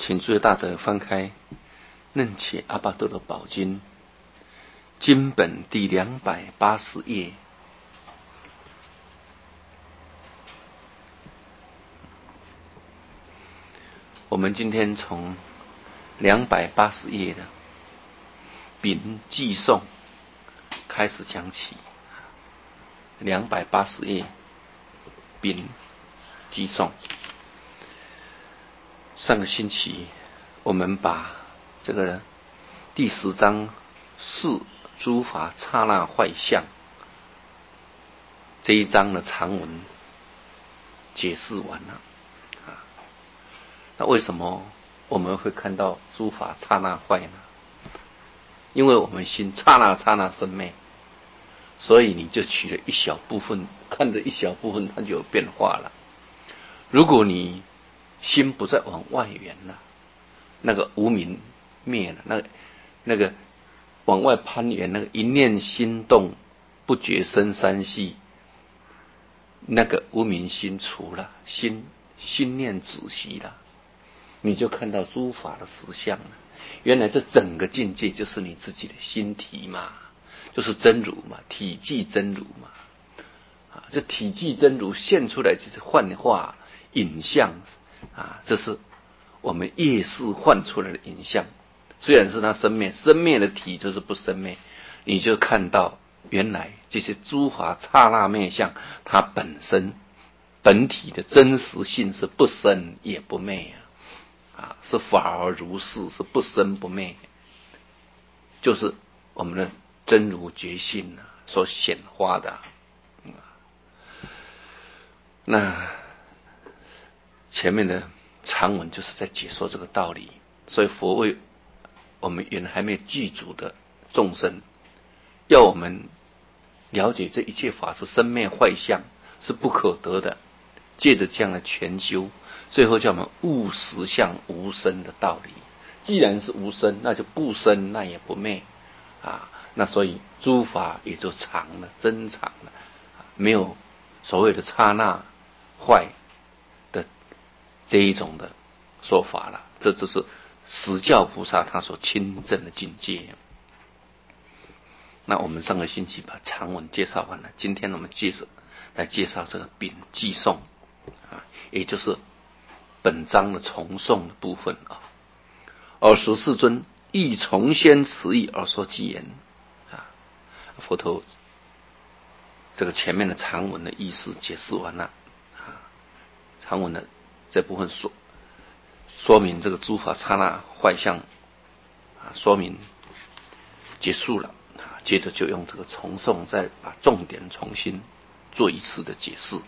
请诸位大德翻开《楞伽阿跋陀宝经》经本第280页。我们今天从280页的丙寄颂开始讲起。280页丙寄颂。上个星期我们把这个第10章4诸法刹那坏相这一章的长文解释完了。那为什么我们会看到诸法刹那坏呢？因为我们心刹那刹那生灭，所以你就取了一小部分，看着一小部分它就有变化了。如果你心不再往外缘了，那个无明灭了，那个往外攀缘，那个一念心动不觉生三系，那个无明心除了，心念止息了，你就看到诸法的实相了。原来这整个境界就是你自己的心体嘛，就是真如嘛，体即真如嘛。这体即真如现出来就是幻化影像这是我们业识幻出来的影像。虽然是它生灭的体就是不生灭，你就看到原来这些诸法刹那灭相，它本身本体的真实性是不生也不灭是法而如是，是不生不灭，就是我们的真如觉性所显化的。那前面的长文就是在解说这个道理，所以佛为我们原来还没具足的众生，要我们了解这一切法是生灭坏相，是不可得的，借着这样的全修，最后叫我们悟实相无生的道理。既然是无生，那就不生，那也不灭那所以诸法也就常了，真常了，没有所谓的刹那坏的这一种的说法了。这就是实教菩萨他所亲证的境界。那我们上个星期把长文介绍完了，今天我们来介绍这个丙寄颂也就是本章的重诵的部分而十世尊亦从先持意而说偈言佛陀这个前面的长文的意思解释完了长文的这部分说明这个诸法刹那坏相说明结束了接着就用这个重诵再把重点重新做一次的解释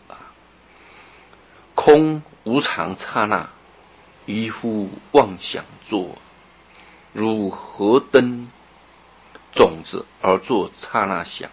空无常刹那，愚夫妄想作，如何灯种子而作刹那想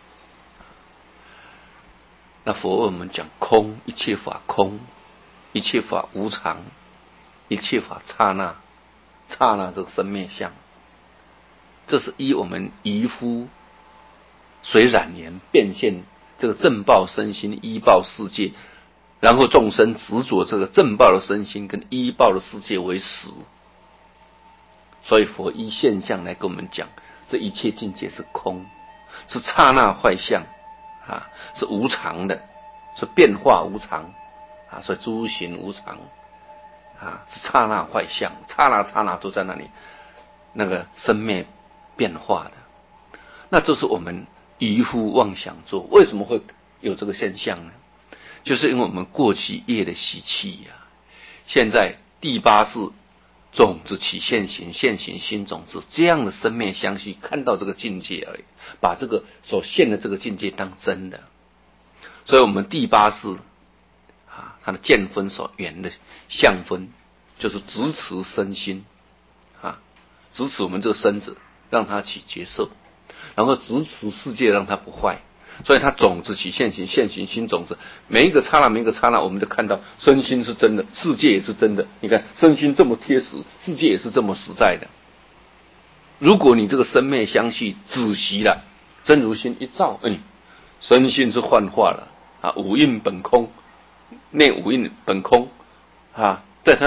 那佛为我们讲空，一切法空，一切法无常，一切法刹那，刹那这个生灭相，这是依我们愚夫随染言变现这个正报身心依报世界，然后众生执着这个正报的身心跟依报的世界为实，所以佛依现象来跟我们讲，这一切境界是空，是刹那坏相是无常的，是变化无常所以诸行无常是刹那坏相，刹那都在那里那个生灭变化的。那就是我们愚夫妄想作。为什么会有这个现象呢？就是因为我们过去业的习气现在第8世种子起现行，现行心种子，这样的生灭相续，看到这个境界而已，把这个所现的这个境界当真的。所以我们第8世它的见分所缘的相分，就是执持身心执持我们这个身子，让它起觉受，然后执持世界，让它不坏。所以它种子起现行，现行心种子，每一个刹那我们就看到身心是真的，世界也是真的。你看身心这么贴实，世界也是这么实在的。如果你这个生灭相续止息了，真如心一照身心是幻化了五蕴本空，内五蕴本空在它的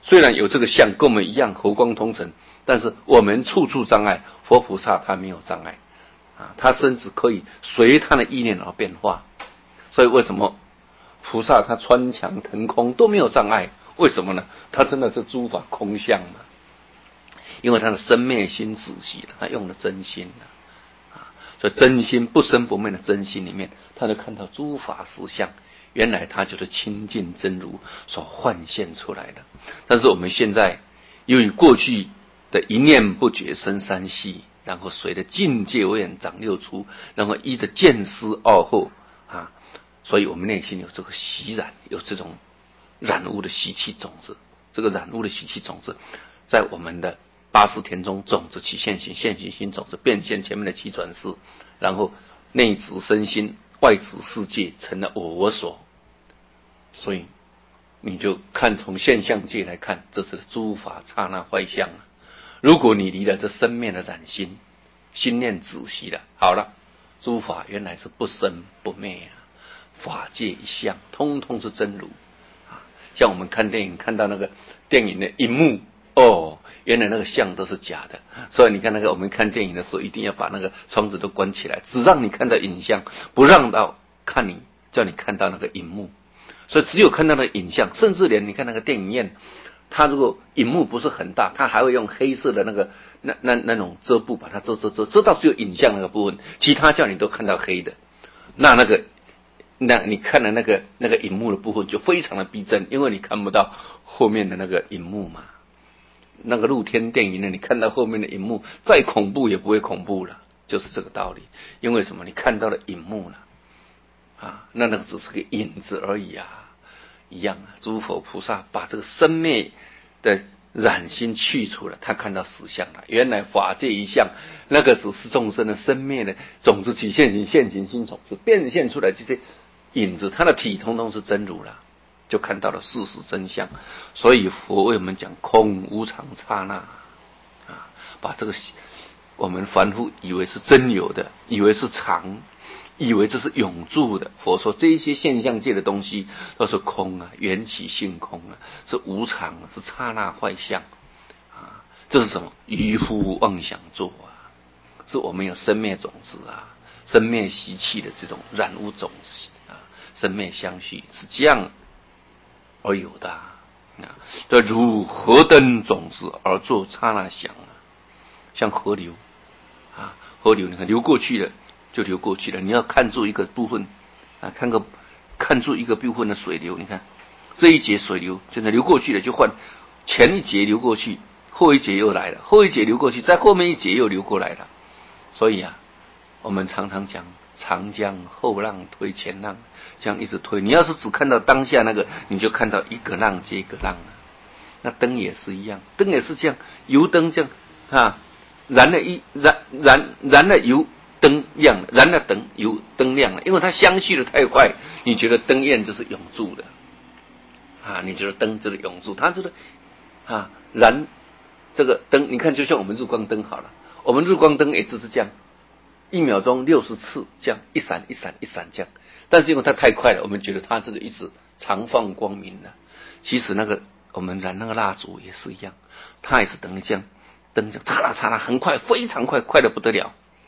虽然有这个相跟我们一样和光同尘，但是我们处处障碍，佛菩萨他没有障碍啊，他甚至可以随他的意念而变化。所以为什么菩萨他穿墙腾空都没有障碍？为什么呢？他真的是诸法空相嘛，因为他的生灭心仔细了，他用了真心了啊，所以真心不生不灭的真心里面，他就看到诸法实相，原来他就是清净真如所幻现出来的。但是我们现在由于过去的一念不觉生三系，然后随着境界为眼长六出，然后依着见思二惑啊，所以我们内心有这个习染，有这种染污的习气种子。这个染污的习气种子，在我们的80田中种子起现行，现行心种子变现前面的七转世，然后内执身心，外执世界，成了我所。所以你就看从现象界来看，这是诸法刹那坏相啊。如果你离了这生灭的染心，心念仔细了，好了，诸法原来是不生不灭啊，法界一相，通通是真如啊。像我们看电影看到那个电影的荧幕，哦，原来那个相都是假的。所以你看那个我们看电影的时候，一定要把那个窗子都关起来，只让你看到影像，不让到看你叫你看到那个荧幕。所以只有看到那个影像，甚至连你看那个电影院，它如果荧幕不是很大，它还会用黑色的那种遮布把它遮到只有影像那个部分，其他叫你都看到黑的。那你看的那个荧幕的部分就非常的逼真，因为你看不到后面的那个荧幕嘛。那个露天电影呢，你看到后面的荧幕，再恐怖也不会恐怖了，就是这个道理。因为什么？你看到了荧幕了啊，那个只是个影子而已啊。一样啊，诸佛菩萨把这个生灭的染心去除了，他看到实相了。原来法界一相，那个只是众生的生灭的种子起现行，现行心种子变现出来这些影子，它的体统统是真如了，就看到了事实真相。所以佛为我们讲空无常刹那啊，把这个我们凡夫以为是真有的，以为是常，以为这是永驻的。佛说这一些现象界的东西都是空啊，缘起性空啊，是无常啊，是刹那坏相啊。这是什么？愚夫妄想作啊，是我们有生灭种子啊，生灭习气的这种染污种子啊，生灭相续是这样而有的啊。这如何等种子而作刹那想啊，像河流啊，河流你看流过去了就流过去了，你要看住一个部分啊，看住一个部分的水流，你看这一节水流现在流过去了，就换前一节流过去，后一节又来了，后一节流过去，在后面一节又流过来了。所以啊，我们常常讲长江后浪推前浪，这样一直推。你要是只看到当下那个，你就看到一个浪接一个浪了。那灯也是一样，灯也是这样，油灯这样啊，燃了油灯亮了，燃了灯油灯亮了，因为它相续的太快，你觉得灯焰就是永驻的啊，你觉得灯就是永驻，它就是啊燃这个灯，你看就像我们日光灯好了，我们日光灯也就是这样，1秒钟60次这样一闪一闪一闪这样，但是因为它太快了，我们觉得它就是一直常放光明的。其实那个我们燃那个蜡烛也是一样，它也是等于这样灯这样嚓啦嚓啦很快，非常快，快得不得了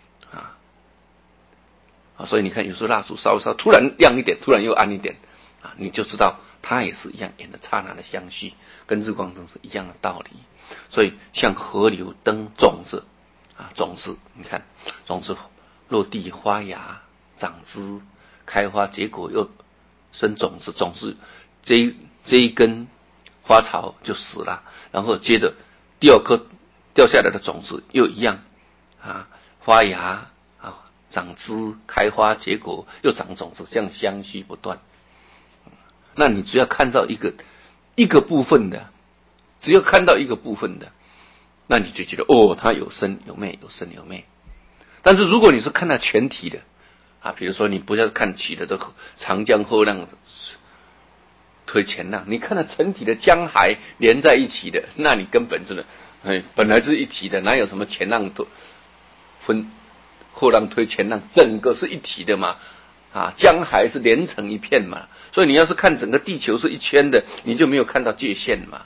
啊！所以你看有时候蜡烛烧一烧，突然亮一点，突然又暗一点啊，你就知道它也是一样演的刹那的相续，跟日光灯是一样的道理。所以像河流灯种子啊，种子你看种子落地发芽长枝开花结果又生种子，种子这一根花草就死了，然后接着第二颗掉下来的种子又一样啊，发芽啊长枝开花结果又长种子，这样相续不断。那你只要看到一个部分的，只要看到一个部分的，那你就觉得哦，它有生有灭，有生有灭。但是如果你是看到全体的啊，比如说你不要看起的这长江后浪推前浪，你看到整体的江海连在一起的，那你根本真的本来是一体的，哪有什么前浪分后浪推前浪，整个是一体的嘛啊，江海是连成一片嘛，所以你要是看整个地球是一圈的，你就没有看到界限嘛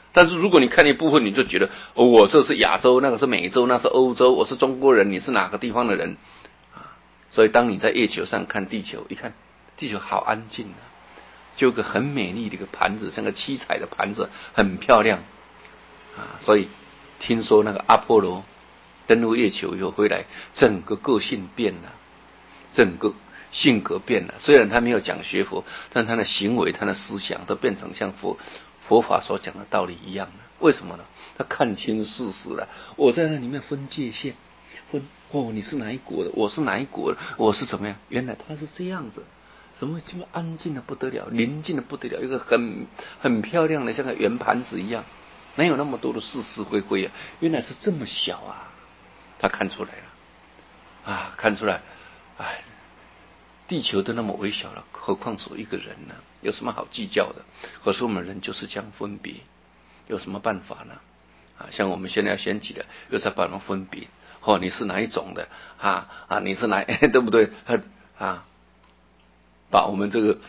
但是如果你看一部分，你就觉得我这是亚洲，那个是美洲，那是欧洲，我是中国人，你是哪个地方的人啊？所以当你在月球上看地球，一看地球好安静啊，就有个很美丽的一个盘子，像个七彩的盘子，很漂亮啊。所以听说那个阿波罗登陆月球以后回来，整个个性变了，整个性格变了。虽然他没有讲学佛，但他的行为、他的思想都变成像佛法所讲的道理一样了。为什么呢？他看清事实了。我在那里面分界线，你是哪一国的，我是哪一国的，我是怎么样？原来他是这样子。怎么这么安静的不得了，宁静的不得了，一个很漂亮的像个圆盘子一样，哪有那么多的是是非非啊？原来是这么小啊！他看出来了啊，看出来，哎，地球都那么微小了，何况是一个人呢？有什么好计较的？可是我们人就是这样分别，有什么办法呢？啊，像我们现在要选举的，又在帮人分别，你是哪一种的你是哪对不对？把我们这个，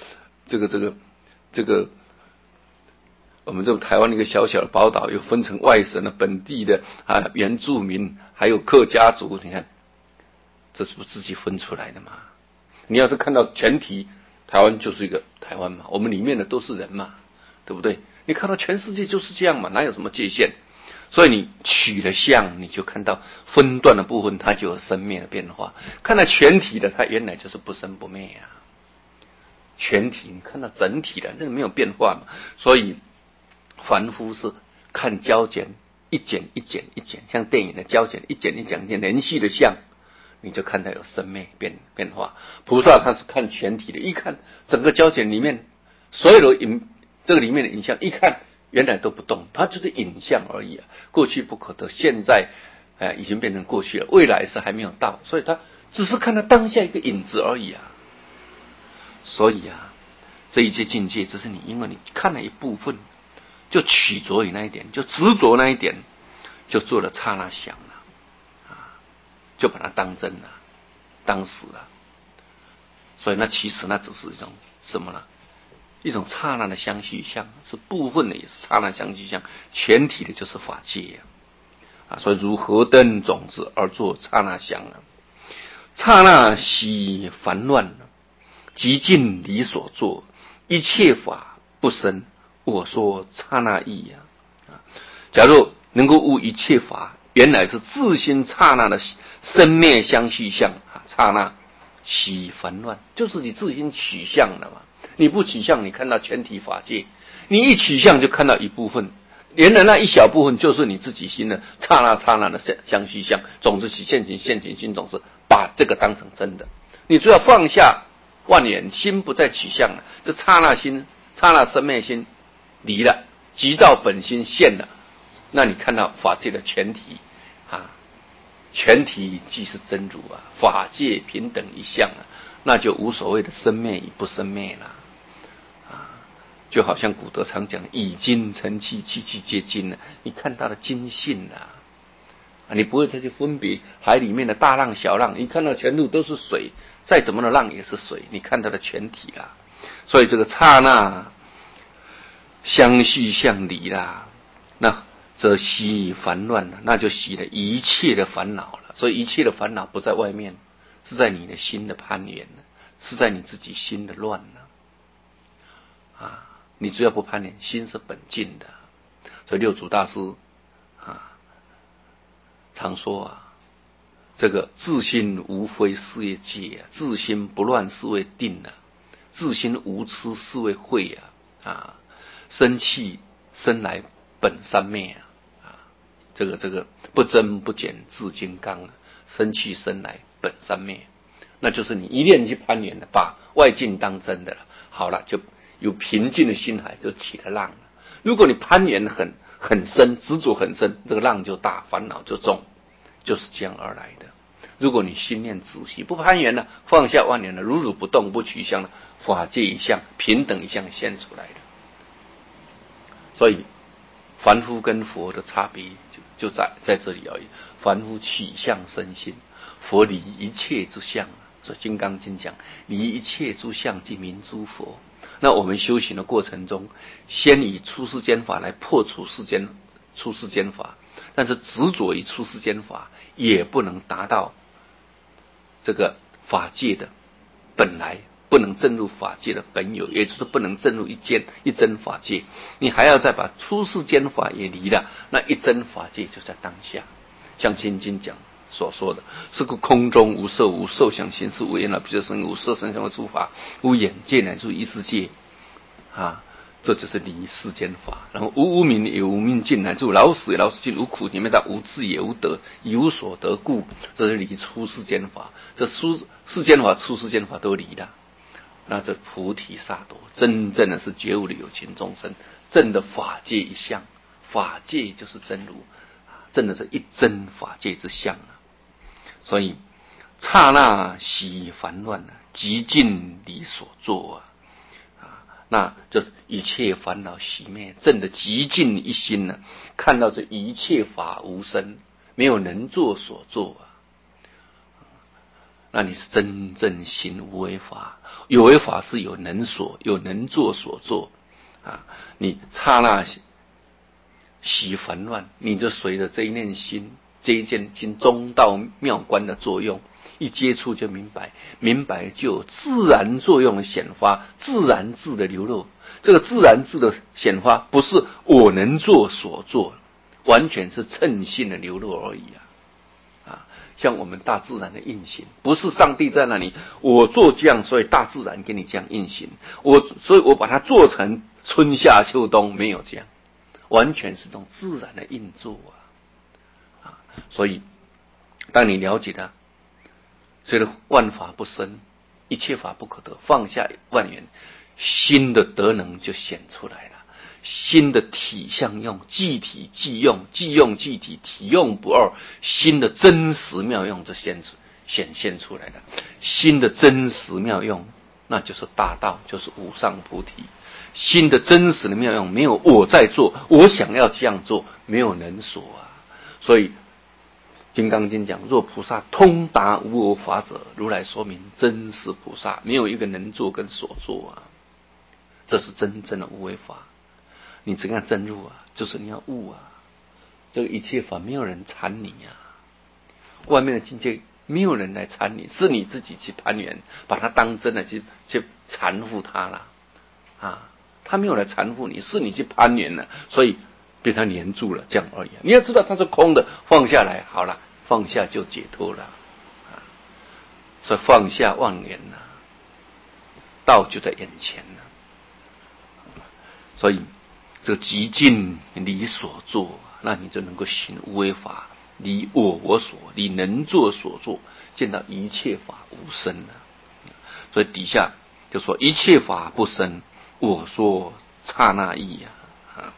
我们这个台湾一个小小的宝岛，又分成外省的、本地的原住民，还有客家族，你看，这是不是自己分出来的嘛？你要是看到全体台湾就是一个台湾嘛，我们里面的都是人嘛，对不对？你看到全世界就是这样嘛，哪有什么界限？所以你取了相，你就看到分段的部分，它就有生灭的变化；看到全体的，它原来就是不生不灭啊。全体你看到整体的，这个没有变化嘛。所以凡夫是看胶卷一剪一剪一剪，像电影的胶卷一剪一剪连续的像，你就看到有生灭变化。菩萨他是看全体的，一看整个胶卷里面所有的这个里面的影像，一看原来都不动，它就是影像而已啊。过去不可得，现在已经变成过去了，未来是还没有到，所以他只是看到当下一个影子而已啊。所以这一切境界，只是你因为你看了一部分，就取着于那一点，就执着那一点，就做了刹那想了就把它当真了，当实了。所以那其实那只是一种什么呢？一种刹那的相续相，是部分的也是刹那相续相，全体的就是法界所以如何灯种子而作刹那相刹那悉烦乱极尽理所作，一切法不生。我说刹那意假如能够悟一切法原来是自心刹那的生灭相续相刹那悉烦乱，就是你自心取相了嘛。你不取相，你看到全体法界；你一取相，就看到一部分。原来那一小部分就是你自己心的刹那的相续相，种子起现前心种子，把这个当成真的。你只要放下万缘，心不再取相了，这刹那心、刹那生灭心离了，即照本心现了，那你看到法界的全体全体即是真如法界平等一相那就无所谓的生灭与不生灭了就好像古德常讲以精成气，气气皆精了，你看到了精性了你不会再去分别海里面的大浪小浪，你看到全部都是水，再怎么的浪也是水，你看到的全体啦。所以这个刹那相续相离啦，那则息烦乱了，那就息了一切的烦恼了。所以一切的烦恼不在外面，是在你的心的攀缘，是在你自己心的乱你只要不攀缘，心是本净的。所以六祖大师常说这个自心无非是为戒自心不乱是为定自心无痴是为慧生气生来本三昧这个不增不减自金刚生气生来本三昧，那就是你一念去攀缘了，把外境当真的了，好了，就有平静的心海就起了浪了。如果你攀缘很深，执着很深，这个浪就大，烦恼就重，就是这样而来的。如果你心念仔细，不攀缘了，放下万缘了，如如不动，不取相了，法界一相，平等一相现出来的。所以凡夫跟佛的差别就在这里而已。凡夫取相生心，佛离一切之相。所以《金刚经》讲离一切诸相即名诸佛。 那我们修行的过程中，先以出世间法来破除出世间法，但是执着于出世间法，也不能达到这个法界的本来，不能证入法界的本有，也就是不能证入一真法界。你还要再把出世间法也离了，那一真法界就在当下。像心经讲所说的，是故空中无色，无受想行识，无眼耳鼻舌身，无色声香味触法，无眼界乃至异世界啊，这就是离世间法。然后无无明也无明尽，乃至老死也老死尽，无苦里面的无智也无得，一无所得故，这是离出世间法。这世间法、出世间法都离了，那这菩提萨埵真正的是觉悟的有情众生，证的法界一相，法界就是真如，证的是一真法界之相啊。所以刹那息烦乱啊，极尽离所作啊，那就一切烦恼熄灭，证的极尽一心呢，看到这一切法无生，没有能作所作啊。那你是真正行无为法，有为法是有能作所作啊。你刹那息烦乱，你就随着这一念心，这一件心中道妙观的作用，一接触就明白，明白就有自然作用的显发，自然智的流露。这个自然智的显发，不是我能做所做，完全是称性的流露而已啊。像我们大自然的运行，不是上帝在那里我做这样，所以大自然给你这样运行，所以我把它做成春夏秋冬，没有这样，完全是这种自然的运作啊。所以当你了解了所以万法不生，一切法不可得，放下万缘，心的德能就显出来了。心的体相用，即体即用，即用即体，体用不二，心的真实妙用就显现出来了。心的真实妙用，那就是大道，就是无上菩提。心的真实的妙用，没有我在做，我想要这样做，没有能所啊。所以金刚经讲，若菩萨通达无我法者，如来说明真实菩萨，没有一个能做跟所做啊。这是真正的无为法。你怎样证入啊？就是你要悟啊！这个一切法没有人缠你啊，外面的境界没有人来缠你，是你自己去攀缘，把它当真的去缠附它了啊！他没有来缠附你，是你去攀缘了，所以被他黏住了，这样而已。你要知道它是空的，放下来好了，放下就解脱了啊！所以放下妄言了，道就在眼前了。所以这极尽离所作，那你就能够行无为法，离我所，离能作所作，见到一切法无生了。所以底下就说一切法不生，我说刹那意啊。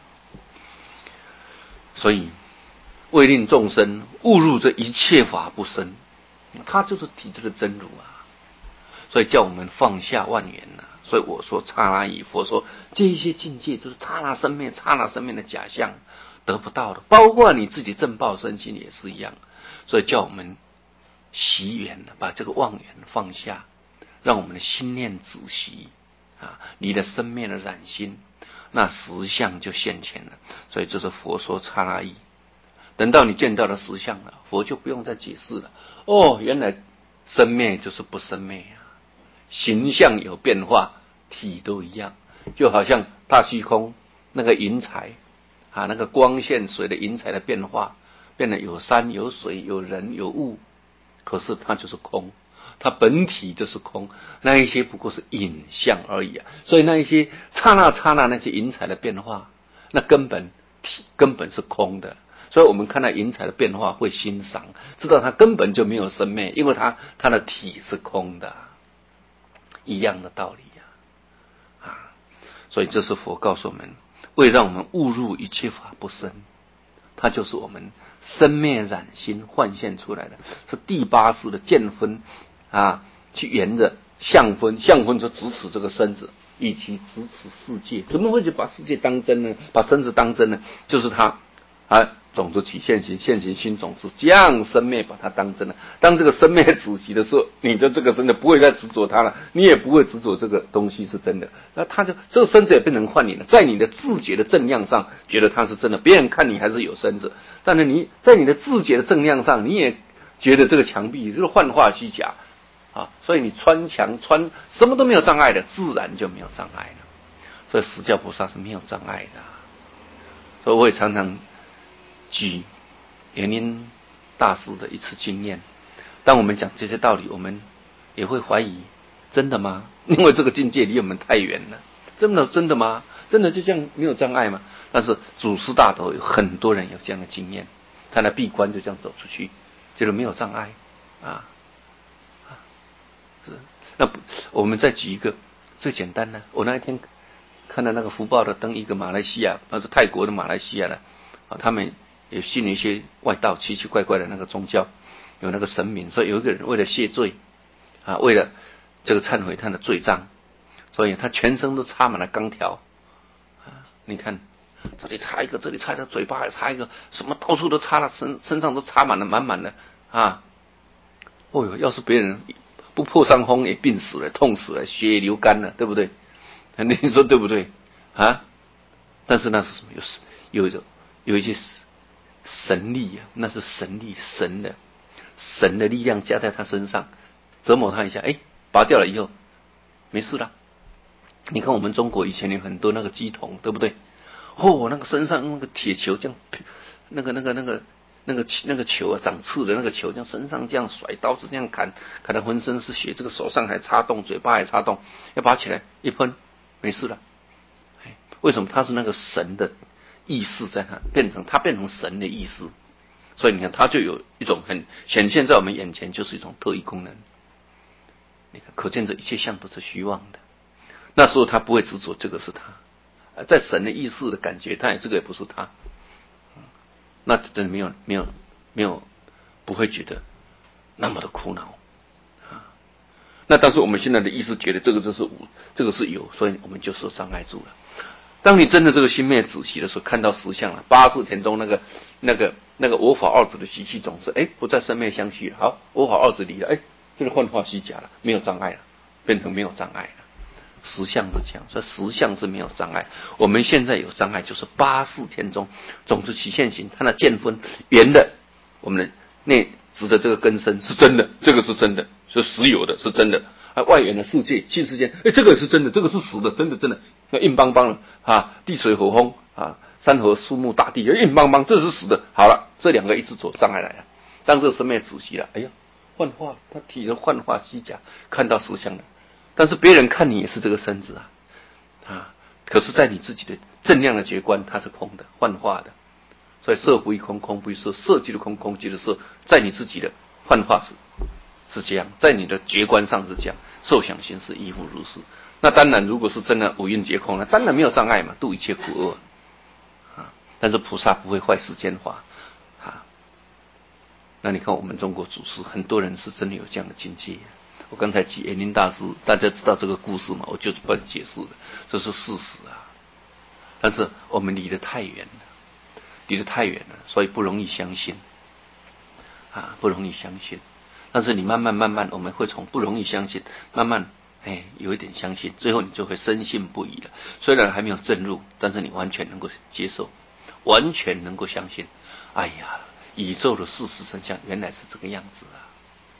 所以为令众生误入这一切法不生，它就是体质的真如啊。所以叫我们放下万缘啊。所以我说刹那意，佛说这一些境界都是刹那生灭的假象，得不到的，包括你自己正报身心也是一样。所以叫我们息缘，把这个妄缘放下，让我们的心念止息啊，离了生灭的染心，那实相就现前了。所以这是佛说刹那意。等到你见到了实相了，佛就不用再解释了。哦，原来生灭就是不生灭啊，形象有变化，体都一样。就好像大虚空那个云彩啊，那个光线随着云彩的变化，变得有山有水有人有物，可是它就是空，它本体就是空，那一些不过是影像而已啊。所以那一些刹那那些云彩的变化，那根本是空的。所以我们看到云彩的变化会欣赏，知道它根本就没有生灭，因为它的体是空的，一样的道理啊。所以这是佛告诉我们，为让我们误入一切法不生，它就是我们生灭染心幻现出来的，是第八识的见分啊，去沿着相分就直指这个身子，以其直指世界。怎么会去把世界当真呢？把身子当真呢？就是它种子起现行，现行新种子，将生灭把它当真了。当这个生灭止息的时候，你的这个身子不会再执着它了，你也不会执着这个东西是真的。那它就这个身子也变成幻影了，在你的自觉的正量上，觉得它是真的，别人看你还是有身子，但是你在你的自觉的正量上，你也觉得这个墙壁就是幻化虚假啊，所以你穿墙穿什么都没有障碍的，自然就没有障碍了。所以释迦菩萨是没有障碍的。所以我也常常举圆音大师的一次经验，当我们讲这些道理，我们也会怀疑，真的吗？因为这个境界离我们太远了，真的吗？真的就这样没有障碍吗？但是祖师大德有很多人有这样的经验，他的闭关就这样走出去，觉得没有障碍啊。是，那我们再举一个最简单的，我那一天看到那个福报的登一个马来西亚，是泰国的马来西亚的啊，他们也信了一些外道奇奇怪怪的那个宗教，有那个神明，所以有一个人为了谢罪啊，为了这个忏悔他的罪障，所以他全身都插满了钢条啊，你看这里插一个，这里插一个，嘴巴还插一个，什么到处都插了，身上都插满了满满的啊！哦哟，要是别人不破伤风也病死了，痛死了，血也流干了，对不对？你说对不对啊？但是那是什么？有一些神力啊，那是神力，神的力量加在他身上，折磨他一下，哎，拔掉了以后没事了。你看我们中国以前有很多那个乩童，对不对？哦，那个身上那个铁球这样，那个球啊，长刺的那个球，这样身上这样甩，刀子这样砍得浑身是血，这个手上还插洞，嘴巴还插洞，要拔起来一喷，没事了。为什么？他是那个神的意识在他变成神的意识，所以你看他就有一种很显现在我们眼前，就是一种特异功能。你看，可见这一切相都是虚妄的。那时候他不会执着这个是他，在神的意识的感觉，他也这个也不是他，那真的没有不会觉得那么的苦恼啊。那但是我们现在的意识觉得这个就是无，这个是有，所以我们就受障碍住了。当你真的这个心灭止息的时候，看到实相了，八识田中那个我法二执的习气种子，不再生灭相续了。好，我法二执离了，这个幻化虚假了，没有障碍了，变成没有障碍了。实相是这样，所以实相是没有障碍。我们现在有障碍，就是八识田中种子起现行，它的见分圆的，我们的内指的这个根身是真的，这个是真的，是实有的，是真的。外缘的世界、气世间，这个是真的，这个是实的，真的，硬邦邦的啊，地水火风啊，山河树木大地硬邦邦，这是实的。好了，这两个一直走，障碍来了。当这个生灭止息了，哎呀，幻化，他体的幻化虚假，看到实相了。但是别人看你也是这个身子啊，可是在你自己的正量的觉观，它是空的、幻化的。所以色不异空，空不异色，色即是空，空即是色，在你自己的幻化是这样，在你的觉观上是这样，受想行识亦复如是。那当然，如果是真的五蕴皆空，那当然没有障碍嘛，度一切苦厄啊。但是菩萨不会坏世间法啊。那你看我们中国祖师，很多人是真的有这样的境界。我刚才举延宁大师，大家知道这个故事嘛？我就不解释了，这是事实啊。但是我们离得太远了，所以不容易相信啊，不容易相信。但是你慢慢，我们会从不容易相信，慢慢有一点相信，最后你就会深信不疑了。虽然还没有证入，但是你完全能够接受，完全能够相信。哎呀，宇宙的事实真相原来是这个样子啊！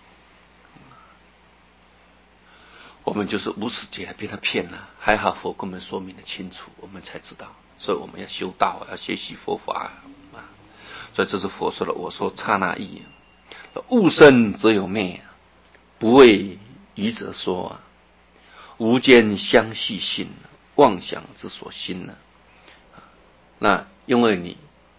我们就是无始劫来被他骗了，还好佛跟我们说明的清楚，我们才知道。所以我们要修道，要学习佛法啊！所以这是佛说的，我说刹那意。物生则有灭，不为愚者说无间相续性，妄想之所心呢。那因为你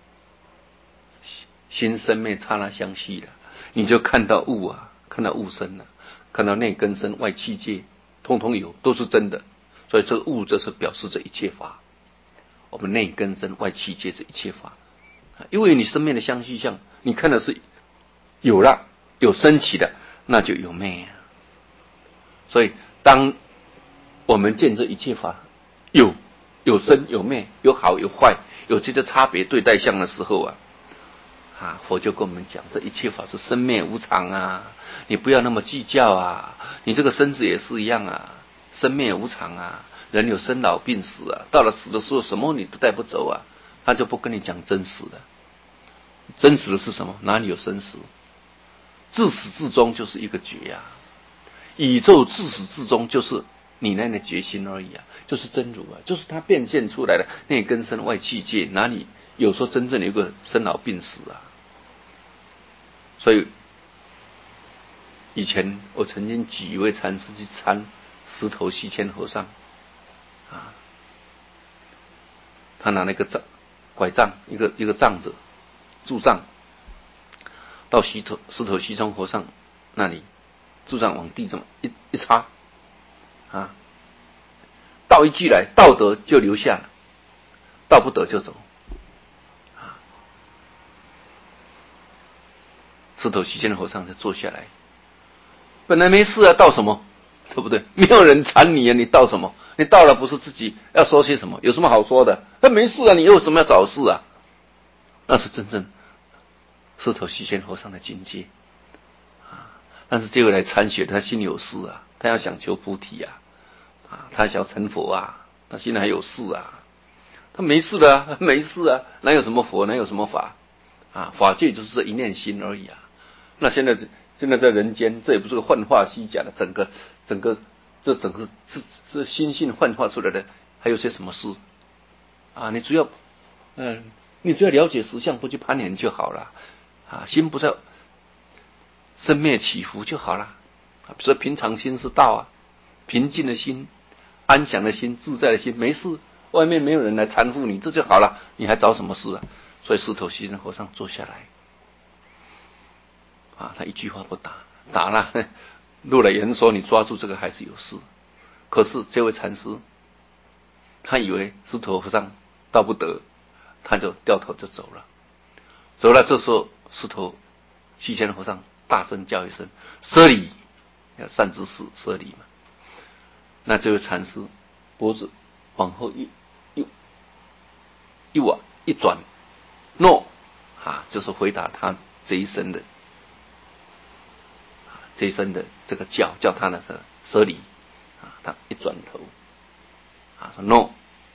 心生灭刹那相续了，你就看到物啊，看到物生了，看到内根身外气界，通通有，都是真的。所以这个物，这是表示这一切法，我们内根身外气界这一切法，因为你生命的相续相，你看的是有了，有升起的，那就有灭。所以当我们见这一切法有生有灭，有好有坏，有这个差别对待相的时候啊， 佛就跟我们讲，这一切法是生灭无常啊，你不要那么计较啊，你这个身子也是一样啊，生灭无常啊，人有生老病死啊，到了死的时候，什么你都带不走啊，他就不跟你讲真实的。真实的是什么？哪里有生死？自始至终就是一个觉啊，宇宙自始至终就是你那觉心而已啊，就是真如啊，就是它变现出来的内根身外气界，哪里有说真正有一个生老病死啊？所以以前我曾经举一位禅师去参石头西迁和尚他拿那个拐杖，一个杖子柱杖，到石头西迁和尚那里，柱杖往地这么一插道一句来，道得就留下了，道不得就走石头西迁和尚就坐下来，本来没事啊，道什么？对不对？没有人缠你啊，你道什么？你道了不是自己要说些什么？有什么好说的？那没事啊，你有什么要找事啊？那是真正石头西迁和尚的境界但是这位来参学的，他心里有事啊，他要想求菩提他想要成佛啊，他心里还有事啊。他没事的啊，没事啊，哪有什么佛，哪有什么法法界就是这一念心而已啊。那现在在人间，这也不是个幻化虚假的，整个这心性幻化出来的，还有些什么事你只要了解实相，不去攀缘就好了心不在生灭起伏就好了比如说平常心是道平静的心，安详的心，自在的心，没事，外面没有人来缠缚你，这就好了，你还找什么事啊？所以石头西迁和尚坐下来他一句话不打了入了言说，你抓住这个还是有事。可是这位禅师他以为石头和尚道不得，他就掉头就走了。这时候石头西迁和尚大声叫一声舍利，要善知识舍利嘛。那这位禅师脖子往后一转，no 就是回答他这一生的这个叫他的舍利他一转头说 no。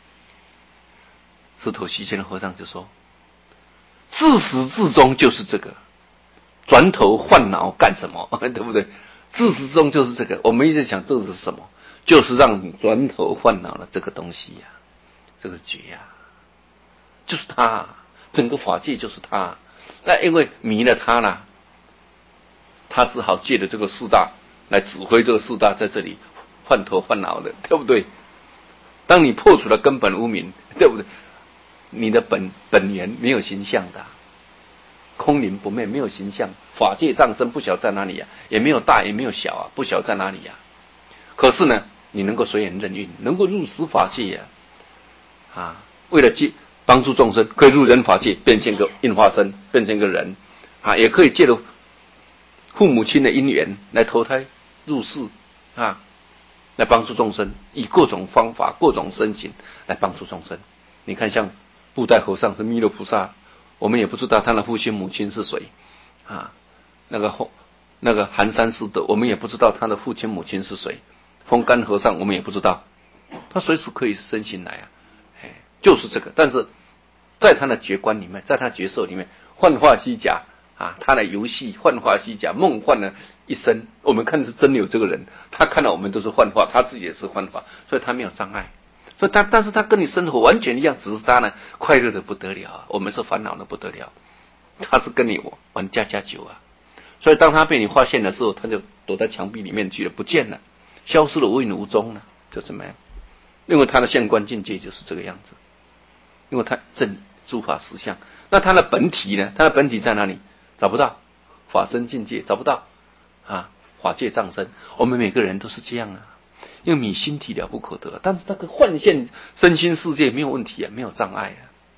石头西迁的和尚就说，自始至终就是这个，转头换脑干什么对不对？自始至终就是这个，我们一直想这是什么，就是让你转头换脑的这个东西这个觉就是他，整个法界就是他。那因为迷了他了，他只好借着这个四大来指挥这个四大在这里换头换脑的，对不对？当你破除了根本无明，对不对？你的本源没有形象的空灵不灭，没有形象，法界藏身不晓在哪里也没有大也没有小不晓在哪里可是呢，你能够随缘任运，能够入实法界为了帮助众生，可以入人法界，变成个应化身，变成个人也可以借着父母亲的因缘来投胎入世来帮助众生，以各种方法各种身形来帮助众生。你看像布袋和尚是弥勒菩萨，我们也不知道他的父亲母亲是谁那个寒山师德，我们也不知道他的父亲母亲是谁。风干和尚我们也不知道，他随时可以身形来就是这个。但是在他的觉观里面，在他觉受里面，幻化虚假他的游戏幻化虚假，梦幻了一生。我们看的是真有这个人，他看到我们都是幻化，他自己也是幻化，所以他没有障碍。所以但是他跟你生活完全一样，只是他呢快乐的不得了我们是烦恼的不得了。他是跟你玩家家酒所以当他被你发现的时候，他就躲在墙壁里面去了，不见了，消失了，无影无踪了，就怎么样？因为他的现观境界就是这个样子，因为他证诸法实相。那他的本体呢？他的本体在哪里？找不到，法身境界找不到法界藏身。我们每个人都是这样因为你心体了不可得，但是那个幻现身心世界没有问题没有障碍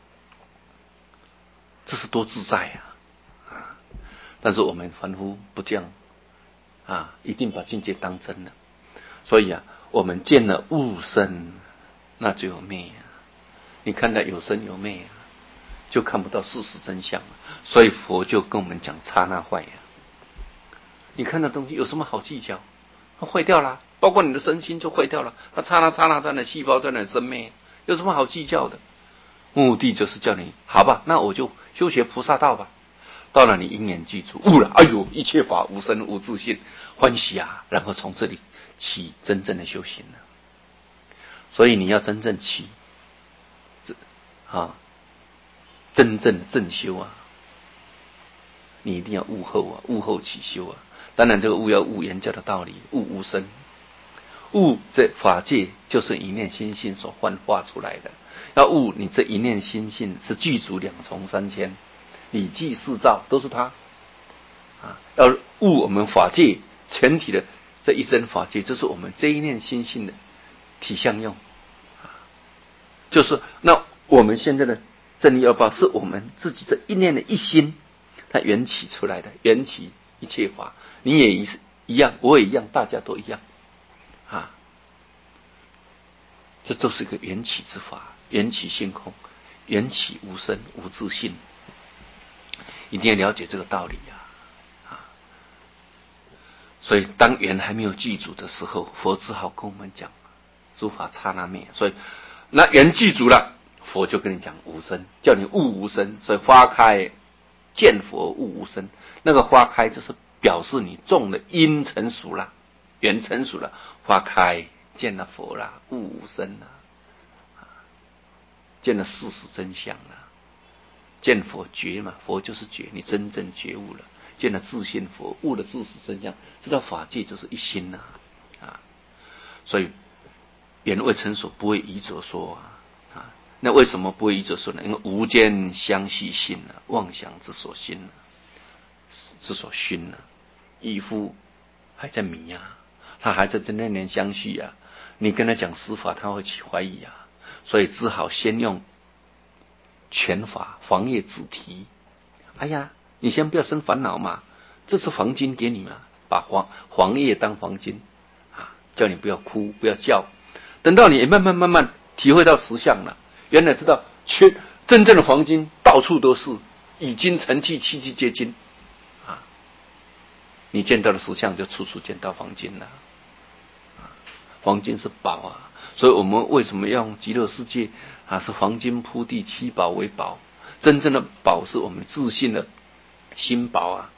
这是多自在但是我们凡夫不这样一定把境界当真了。所以我们见了物生，那就有昧你看到有生有昧就看不到事实真相了。所以佛就跟我们讲刹那坏呀。你看那东西有什么好计较？它坏掉了，包括你的身心就坏掉了。它刹那在那细胞在那生灭，有什么好计较的？目的就是叫你好吧，那我就修学菩萨道吧。到了你因缘具足悟了，哎呦，一切法无生无自性，欢喜啊！然后从这里起真正的修行了。所以你要真正起真正的正修啊，你一定要悟后啊，悟后起修啊。当然这个悟要悟原教的道理，悟无生，悟这法界就是一念心性所幻化出来的。要悟你这一念心性是具足两重三千，理记四照都是它啊。要悟我们法界全体的这一真法界，就是我们这一念心性的体相用啊。就是那我们现在的正理要报是我们自己这一念的一心，它缘起出来的，缘起一切法，你也一样，我也一样，大家都一样啊。这都是一个缘起之法，缘起性空，缘起无生无自性，一定要了解这个道理啊！所以当缘还没有具足的时候，佛只好跟我们讲诸法刹那灭。所以那缘具足了，佛就跟你讲无生，叫你悟无生。所以花开见佛悟无生，那个花开就是表示你种的因成熟了，缘成熟了，花开见了佛了，悟无生了，见了事实真相了。见佛觉嘛，佛就是觉，你真正觉悟了，见了自性佛，悟了自实真相，知道法界就是一心啊。所以缘未成熟，不会依着说啊。那为什么不会依着说呢？因为无间相续性啊，妄想之所心啊，之所熏啊。渔夫还在迷啊，他还在念念相续啊。你跟他讲实法，他会起怀疑啊。所以只好先用权法黄叶子提。哎呀，你先不要生烦恼嘛，这是黄金给你嘛，把黄叶当黄金啊，叫你不要哭不要叫。等到你慢慢体会到实相了，原来知道真正的黄金到处都是，以金成器，器器皆金啊。你见到的实相就处处见到黄金了啊。黄金是宝啊，所以我们为什么要用极乐世界啊？是黄金铺地，七宝为宝。真正的宝是我们自信的心宝啊。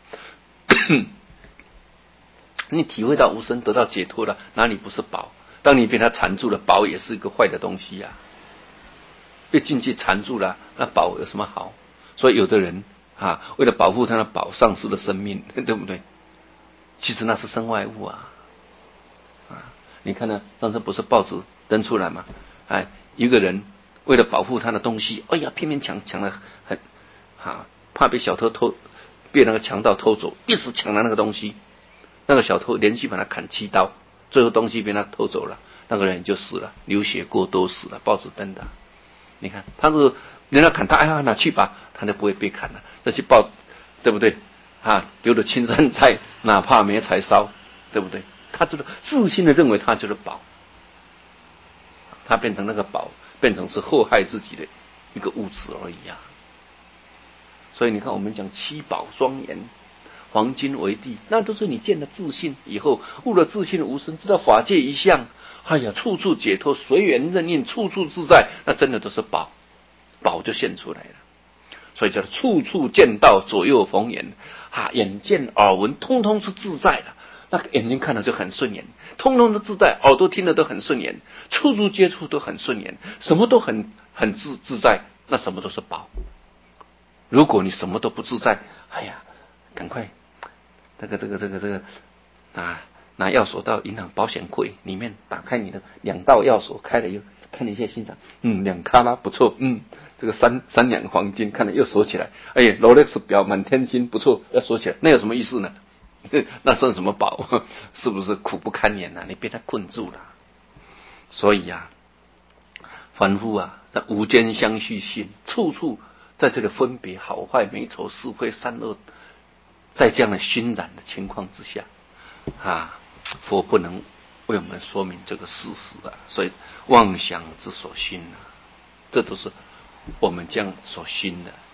你体会到无生，得到解脱了，哪里不是宝？当你被它缠住了，宝也是一个坏的东西啊。被境界缠住了，那宝有什么好？所以有的人啊，为了保护他的宝，丧失了生命，对不对？其实那是身外物啊。你看呢？上次不是报纸登出来吗？哎，一个人为了保护他的东西，哎呀，偏偏抢了很怕被小偷被那个强盗偷走，一时抢了那个东西，那个小偷连续把他砍7刀，最后东西被他偷走了，那个人就死了，流血过多死了，报纸登的。你看，他是人家砍他，哎呀，拿去吧，他就不会被砍了。这些对不对？丢了青山在，哪怕没柴烧，对不对？他就是自信的认为他就是宝，他变成那个宝，变成是祸害自己的一个物质而已啊。所以你看，我们讲七宝庄严，黄金为地，那都是你见了自信以后，悟了自信的无生，知道法界一向，哎呀，处处解脱，随缘任应，处处自在，那真的都是宝，宝就现出来了。所以叫处处见到，左右逢源眼见耳闻，通通是自在的。那个眼睛看了就很顺眼，通通都自在；耳朵听了都很顺眼，处处接触都很顺眼，什么都很自在，那什么都是宝。如果你什么都不自在，哎呀，赶快这个拿钥匙到银行保险柜里面打开你的2道钥匙，开了又看了一下欣赏，2卡拉不错，这个3两黄金看了又锁起来，哎呀，劳力士表满天星不错，要锁起来，那有什么意思呢？那算什么宝？是不是苦不堪言啊？你被他困住了。所以凡夫在无间相续性，处处在这个分别好坏美丑是非善恶，在这样的熏染的情况之下佛不能为我们说明这个事实所以妄想之所熏这都是我们这样所熏的。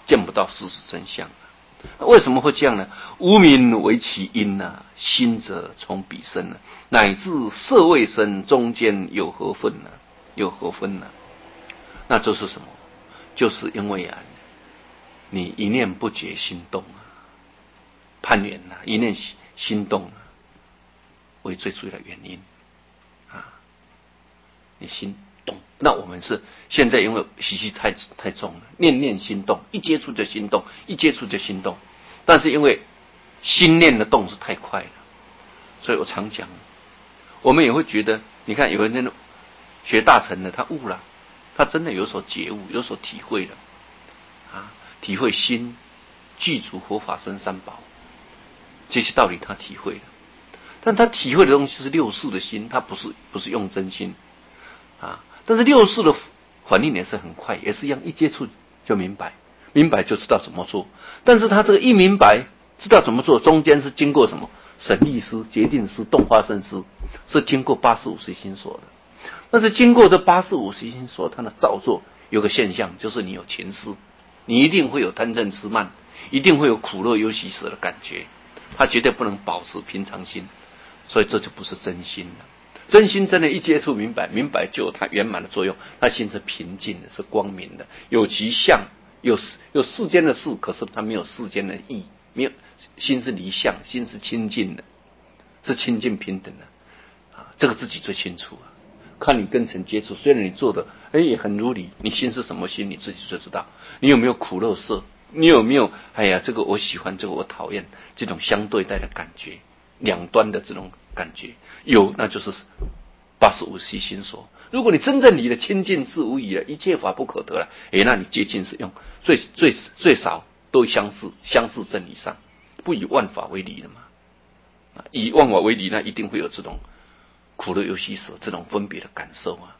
见不到事实真相。为什么会这样呢？无名为其因啊，心则从彼生啊，乃至色未生，中间有何分呢？有何分呢？那这是什么？就是因为啊，你一念不觉心动啊，攀缘啊，一念心动啊，为最主要的原因啊，你心动。那我们是现在因为习气太重了，念念心动，一接触就心动，一接触就心动。但是因为心念的动是太快了，所以我常讲，我们也会觉得，你看有人学大乘的，他悟了，他真的有所觉悟，有所体会了啊，体会心具足佛法僧三宝这些道理，他体会了。但他体会的东西是六识的心，他不是用真心啊。但是六识的反应也是很快，也是一样，一接触就明白，明白就知道怎么做。但是他这个一明白知道怎么做，中间是经过什么审力师、决定师、动化胜师，是经过85随心所的。但是经过这85随心所，他的造作有个现象，就是你有情思，你一定会有贪嗔痴慢，一定会有苦乐忧喜舍的感觉，他绝对不能保持平常心，所以这就不是真心了。真心真的，一接触明白就有它圆满的作用，他心是平静的，是光明的，有其相，有世间的事，可是他没有世间的意，没有心是离相，心是清净的，是清净平等的啊，这个自己最清楚啊。看你跟尘接触，虽然你做的也很如理，你心是什么心，你自己就知道。你有没有苦乐色？你有没有这个我喜欢，这个我讨厌，这种相对待的感觉，两端的这种感觉有，那就是85随心所。如果你真正离了清净是无疑了，一切法不可得了，那你接近是用最少都相似真理上，不以万法为离了嘛？以万法为离，那一定会有这种苦乐忧喜舍这种分别的感受啊。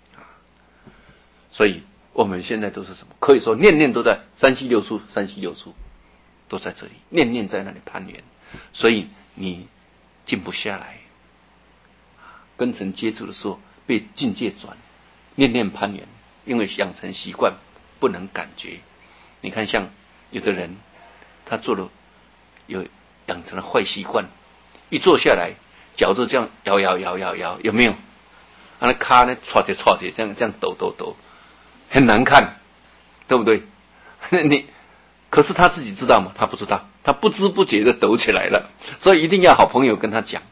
所以我们现在都是什么？可以说念念都在三息六处都在这里，念念在那里攀缘，所以你静不下来。跟尘接触的时候被境界转，念念攀缘，因为养成习惯不能感觉。你看像有的人他做了有养成了坏习惯，一坐下来脚就这样摇，有没有？那卡呢歘着这样抖，很难看，对不对？可是他自己知道吗？他不知道，他不知不觉的抖起来了。所以一定要好朋友跟他讲，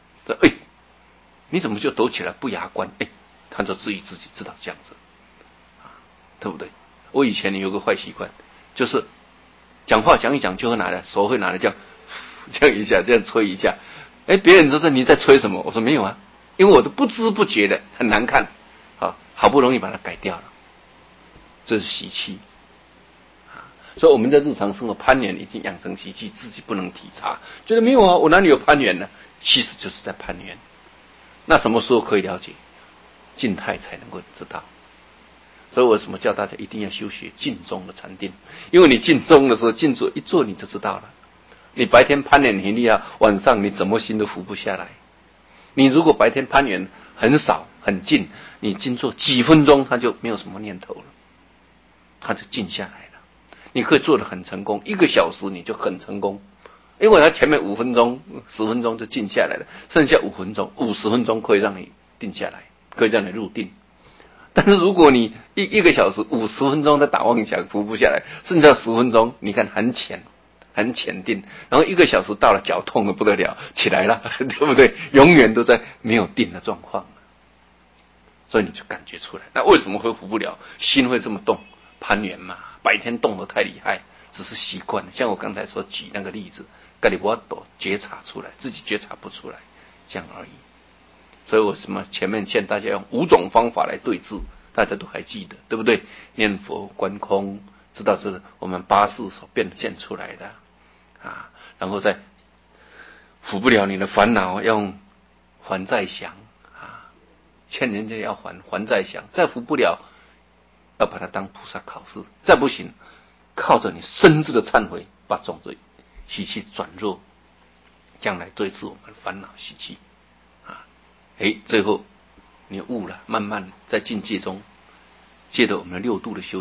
你怎么就抖起来不雅观？他就自己知道这样子，对不对？我以前有个坏习惯，就是讲话讲一讲就会拿来手会拿来这样一下，这样吹一下。别人就说你在吹什么？我说没有啊，因为我都不知不觉的很难看，好不容易把它改掉了，这是习气啊。所以我们在日常生活攀缘已经养成习气，自己不能体察，觉得没有啊，我哪里有攀缘呢？其实就是在攀缘。那什么时候可以了解？静态才能够知道。所以为什么叫大家一定要修学静中的禅定？因为你静中的时候，静坐一坐你就知道了。你白天攀缘很厉害，晚上你怎么心都伏不下来。你如果白天攀缘很少很静，你静坐几分钟，它就没有什么念头了，它就静下来了。你可以做得很成功，1个小时你就很成功。因为它前面5分钟、10分钟就静下来了，剩下5分钟、50分钟可以让你定下来，可以让你入定。但是如果你一个小时50分钟在打妄想伏不下来，剩下10分钟你看很浅定，然后1个小时到了，脚痛得不得了，起来了，对不对？永远都在没有定的状况，所以你就感觉出来。那为什么会伏不了？心会这么动，攀缘嘛，白天动得太厉害，只是习惯了。像我刚才所举那个例子，咖喱我都觉察出来，自己觉察不出来，这样而已。所以我前面劝大家用5种方法来对治，大家都还记得，对不对？念佛、观空，知道这是我们8识所变现出来的啊。然后再伏不了你的烦恼，要用还债想啊，欠人家要还债想，再伏不了，要把它当菩萨考试，再不行，靠着你深挚的忏悔，把种子习气转弱，将来对治我们烦恼习气啊。最后你悟了，慢慢在境界中，借着我们的6度的修行，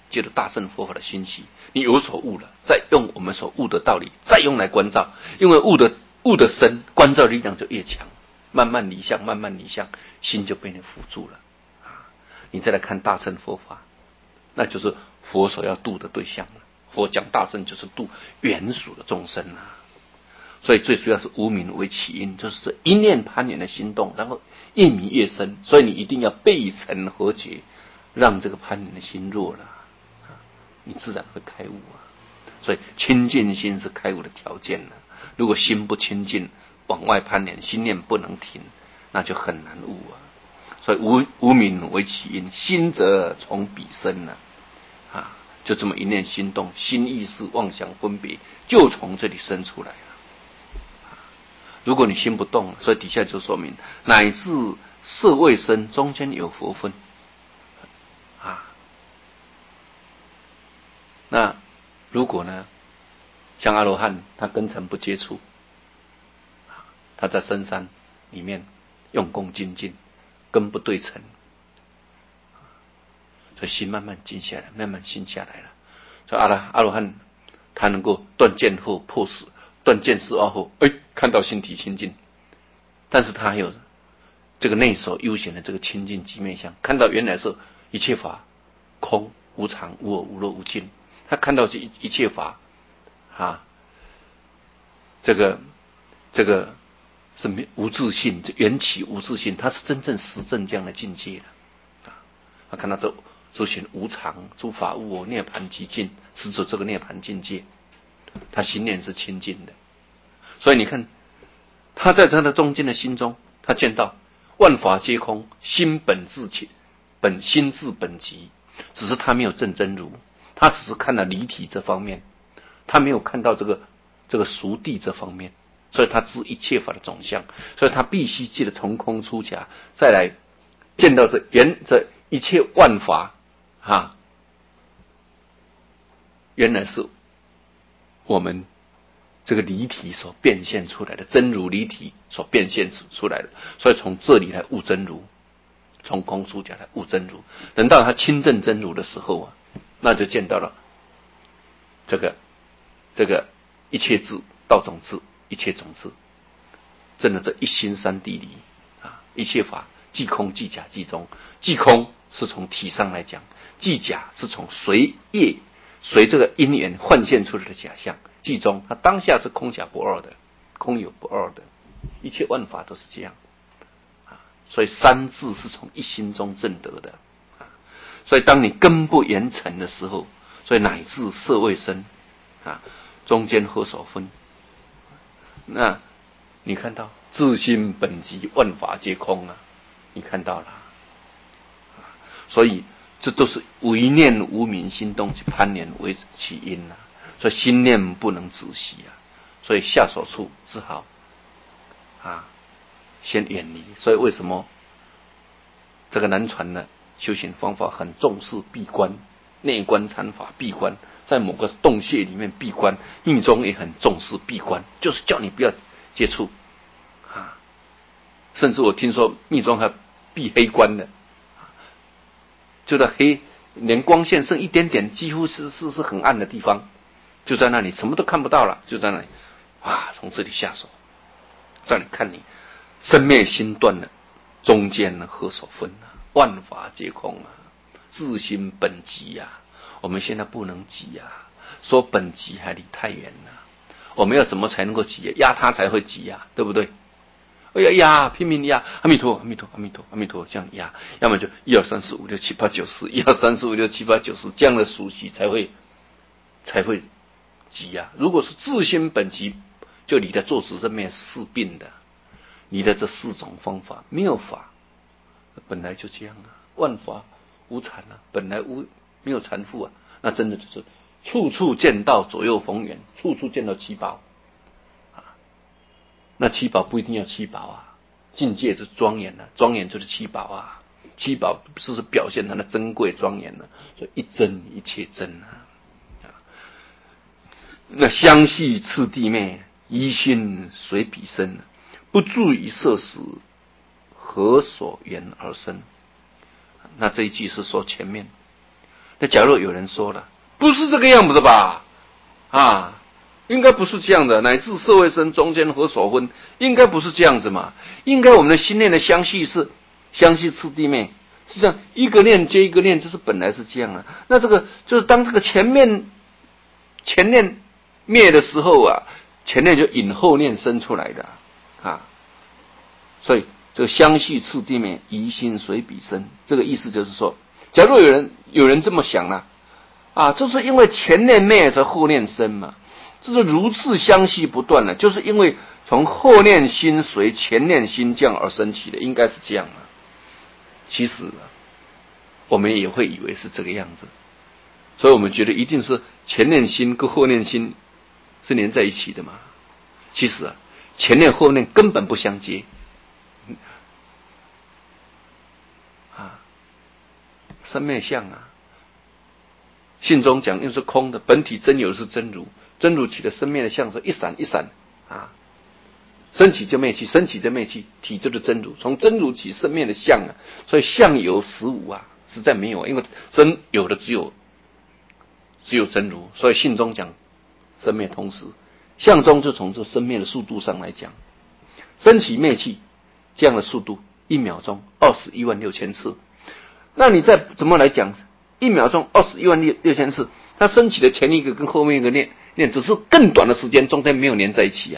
借着大乘佛法的兴起，你有所悟了，再用我们所悟的道理，再用来关照，因为悟的深，关照力量就越强，慢慢离相，慢慢离相，心就被你扶住了。你再来看大乘佛法，那就是佛所要度的对象了。佛讲大乘就是度原属的众生啊。所以最主要是无明为起因，就是这一念攀缘的心动，然后越迷越深，所以你一定要背尘和解，让这个攀缘的心弱了，你自然会开悟啊。所以清净心是开悟的条件了。如果心不清净，往外攀缘，心念不能停，那就很难悟啊。所以无明为起因，心则从彼生了啊，就这么一念心动，心意识妄想分别就从这里生出来了。如果你心不动，所以底下就说明乃至色未生中间有佛分啊。那如果呢，像阿罗汉他跟尘不接触，他在深山里面用功精进，根不对尘，所以心慢慢静下来，慢慢静下来了。所以阿罗汉他能够断见后破死，断见识后，看到心体清净，但是他还有这个内守悠闲的这个清净极昧相，看到原来是一切法空无常无我无乐无尽，他看到这一切法这个是无自性，缘起无自性，他是真正实证这样的境界了他看到这诸行无常，诸法无我，涅槃极尽，是指这个涅槃境界，他心念是清净的。所以你看，他在他的中间的心中，他见到万法皆空，心本自起，心自本极，只是他没有证真如，他只是看到离体这方面，他没有看到这个熟谛这方面，所以他知一切法的总相，所以他必须记得从空出假，再来见到这一切万法原来是我们这个离体所变现出来的，真如离体所变现出来的，所以从这里来悟真如，从空出假来悟真如。等到他亲证真如的时候那就见到了这个一切智道种智，一切种智，证了这一心三谛离一切法即空即假即中，即空是从体上来讲，即假是从随这个因缘幻现出来的假象，即中它当下是空假不二的，空有不二的，一切万法都是这样所以三智是从一心中证得的所以当你根不严成的时候，所以乃至色未生中间何所分？那你看到自心本极，万法皆空你看到了所以这都是唯念无明心动去攀缘为起因所以心念不能止息所以下手处只好先远离。所以为什么这个南传呢修行方法很重视闭关，内观禅法闭关，在某个洞穴里面闭关，密宗也很重视闭关，就是叫你不要接触甚至我听说密宗还闭黑关的就在黑，连光线剩一点点，几乎是很暗的地方，就在那里什么都看不到了，就在那里从这里下手，让你看你生灭心断了，中间何所分万法皆空自心本极我们现在不能极说本极还离太远了，我们要怎么才能够极压它才会极对不对？压拼命压，阿弥陀阿弥陀阿弥陀阿弥陀这样压，要么就1 2 3 4 5 6 7 8 9 10 1 2 3 4 5 6 7 8 9 10这样的熟悉才会极如果是自心本极，就离的坐止正面四病的，离的这4种方法没有法，本来就这样万法无常本来没有缠缚那真的就是处处见到左右逢源，处处见到七宝那七宝不一定要七宝境界是庄严庄严就是七宝七宝是表现它的珍贵庄严所以一真一切真那相系次第昧，一心随彼生不住于色时，何所缘而生？那这一句是说前面那假如有人说了，不是这个样子吧？啊，应该不是这样的，乃至社会生中间和所分，应该不是这样子嘛？应该我们的心念的相续是相续次第灭，是这样一个念接一个念，这是本来是这样啊。那这个就是当这个前念灭的时候啊，前念就引后念生出来的啊。所以这个相续次第灭，疑心随彼生，这个意思就是说，假如有人这么想呢，就是因为前念灭才后念生嘛，这是如次相续不断的，就是因为从后念心随前念心降而生起的，应该是这样啊。其实我们也会以为是这个样子，所以我们觉得一定是前念心跟后念心是连在一起的嘛。其实前念后念根本不相接。生灭相信中讲又是空的，本体真有是真如，真如起的生灭的相是一闪一闪生起就灭去，生起就灭去，体就是真如，从真如起生灭的相所以相有实无实在没有，因为真有的只有真如，所以信中讲生灭同时，相中就从这生灭的速度上来讲，生起灭去这样的速度1秒钟216000次。那你再怎么来讲，1秒钟216000次，它升起的前一个跟后面一个念只是更短的时间，中间没有连在一起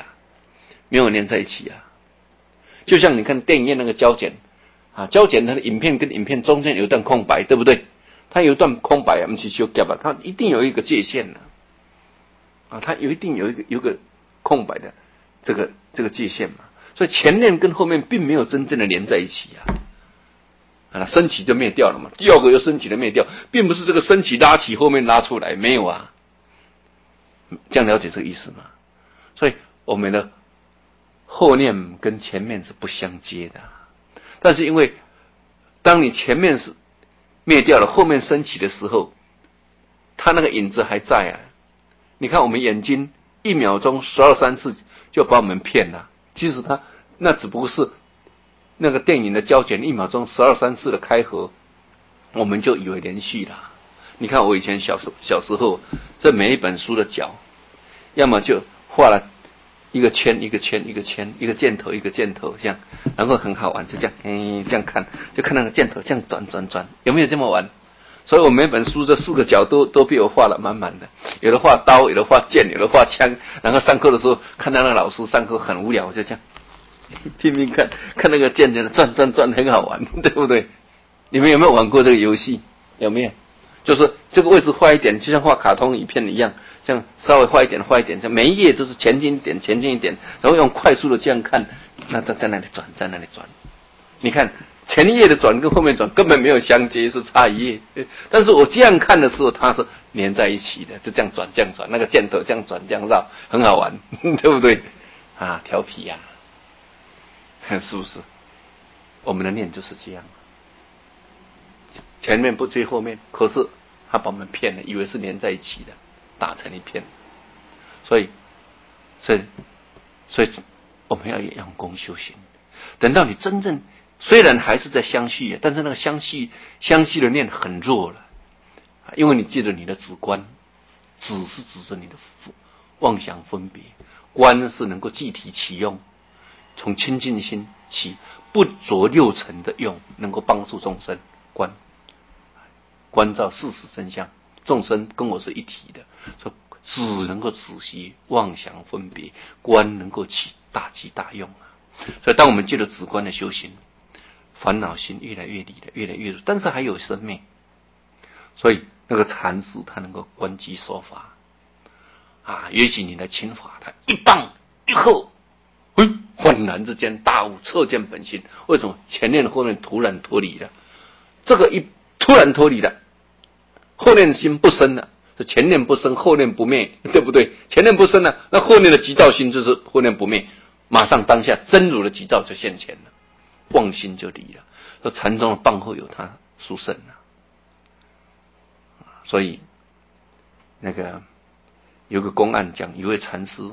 就像你看电影院那个胶卷胶卷它的影片跟影片中间有一段空白，对不对？它有一段空白不是修改吧，它一定有一个界限它一定有一个空白的这个界限嘛。所以前面跟后面并没有真正的连在一起升起就灭掉了嘛，第二个又升起了灭掉，并不是这个升起拉起后面拉出来，没有这样了解这个意思吗？所以我们的后面跟前面是不相接的，但是因为当你前面是灭掉了，后面升起的时候，它那个影子还在你看我们眼睛1秒钟12-3次就把我们骗了，其实它那只不过是那个电影的胶卷1秒钟12-3次的开合，我们就以为连续了。你看我以前小时候，这每一本书的角，要么就画了一个圈一个圈一个圈，一个箭头一个箭头这样，然后很好玩，就这样这样看，就看那个箭头这样转，有没有这么玩？所以我每本书这4个角都被我画了满满的，有的画刀，有的画剑，有的画枪，然后上课的时候看到那个老师上课很无聊，我就这样拼命看那个剑在转，很好玩，对不对？你们有没有玩过这个游戏？有没有？就是这个位置画一点，就像画卡通影片一样，这样稍微画一点，像每一页都是前进一点，然后用快速的这样看，那在那里转，你看前一页的转跟后面转根本没有相接，是差一页。但是我这样看的时候，它是连在一起的，就这样转，那个箭头这样转这样绕，很好玩，对不对？调皮是不是？我们的念就是这样，前面不追后面，可是他把我们骗了，以为是连在一起的，打成一片。所以我们要用功修行。等到你真正虽然还是在相续，但是那个相续的念很弱了，因为你记得你的止观，止是指着你的妄想分别，观是能够具体起用，从清净心起，不着六尘的用，能够帮助众生观照事实真相，众生跟我是一体的，所以只能够止息妄想分别，观能够起大机大用所以当我们借着止观的修行，烦恼心越来越离了，越来越弱，但是还有生命，所以那个禅师他能够观机说法也许你的请法他一棒一喝恍然之间大悟，彻见本心。为什么前面后面突然脱离了？这个一突然脱离了，后念心不生了，前念不生，后念不灭，对不对？前念不生了，那后念的急躁心就是后念不灭，马上当下真如的急躁就现前了，妄心就离了。说禅宗的棒后有他殊胜所以那个有个公案讲，一位禅师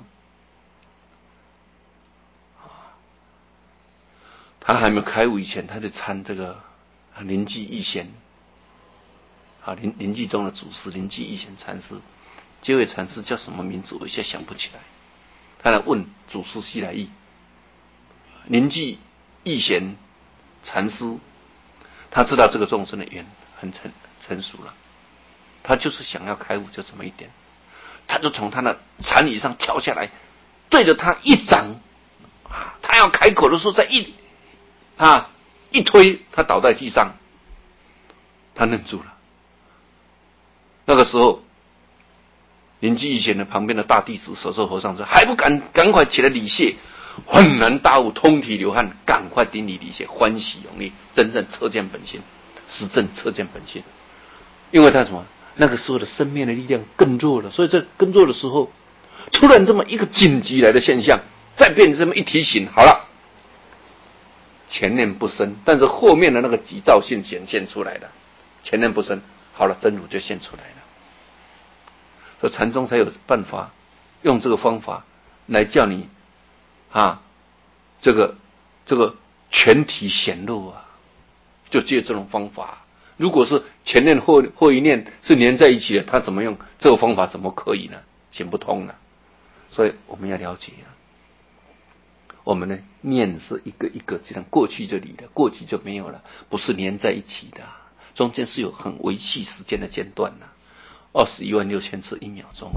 他还没有开悟以前，他就参这个临济义仙啊，临济宗的祖师临济义贤禅师，这位禅师叫什么名字？我一下想不起来。他来问祖师西来意，临济义贤禅师，他知道这个众生的缘很成熟了，他就是想要开悟，就这么一点，他就从他的禅椅上跳下来，对着他一掌，他要开口的时候，再一推，他倒在地上，他愣住了。那个时候，临济义贤的旁边的大弟子手咒和尚说：“还不赶快起来礼谢！”恍然大悟，通体流汗，赶快顶礼礼谢，欢喜踊跃，真正彻见本心，实证彻见本心。因为他什么？那个时候的生命的力量更弱了，所以在更弱的时候，突然这么一个紧急来的现象，再变成这么一提醒，好了，前念不生，但是后面的那个急躁性显现出来了，前念不生，好了，真如就现出来了。所以禅宗才有办法用这个方法来叫你这个全体显露啊，就借这种方法。如果是前念后一念是连在一起的，他怎么用这个方法？怎么可以呢？行不通了。所以我们要了解我们的念是一个一个这样过去就离了，过去就没有了，不是连在一起的，中间是有很微细时间的间断216000次1秒钟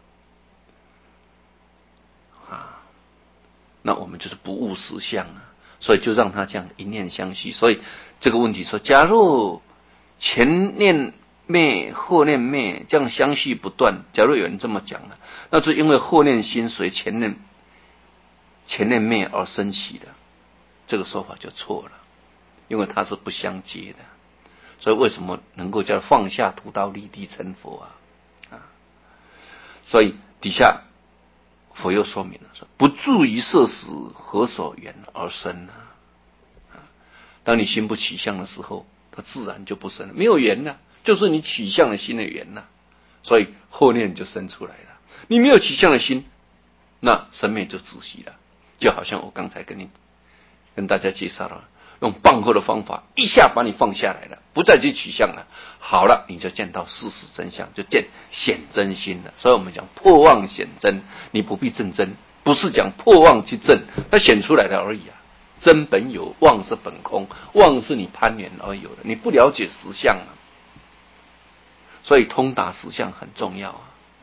那我们就是不悟实相所以就让他这样一念相续。所以这个问题说，假如前念灭后念灭这样相续不断，假如有人这么讲那是因为后念心随前念灭而生起的，这个说法就错了，因为它是不相接的。所以为什么能够叫放下屠刀立地成佛所以底下佛又说明了说，不住于色识，何所缘而生当你心不起相的时候，它自然就不生了，没有缘了，就是你起相的心的缘了，所以后念就生出来了。你没有起相的心，那生灭就止息了。就好像我刚才跟大家介绍了，用棒喝的方法，一下把你放下来了，不再去取相了。好了，你就见到事实真相，就见显真心了。所以我们讲破妄显真，你不必证真，不是讲破妄去证，它显出来的而已真本有，妄是本空，妄是你攀缘而有的，你不了解实相所以通达实相很重要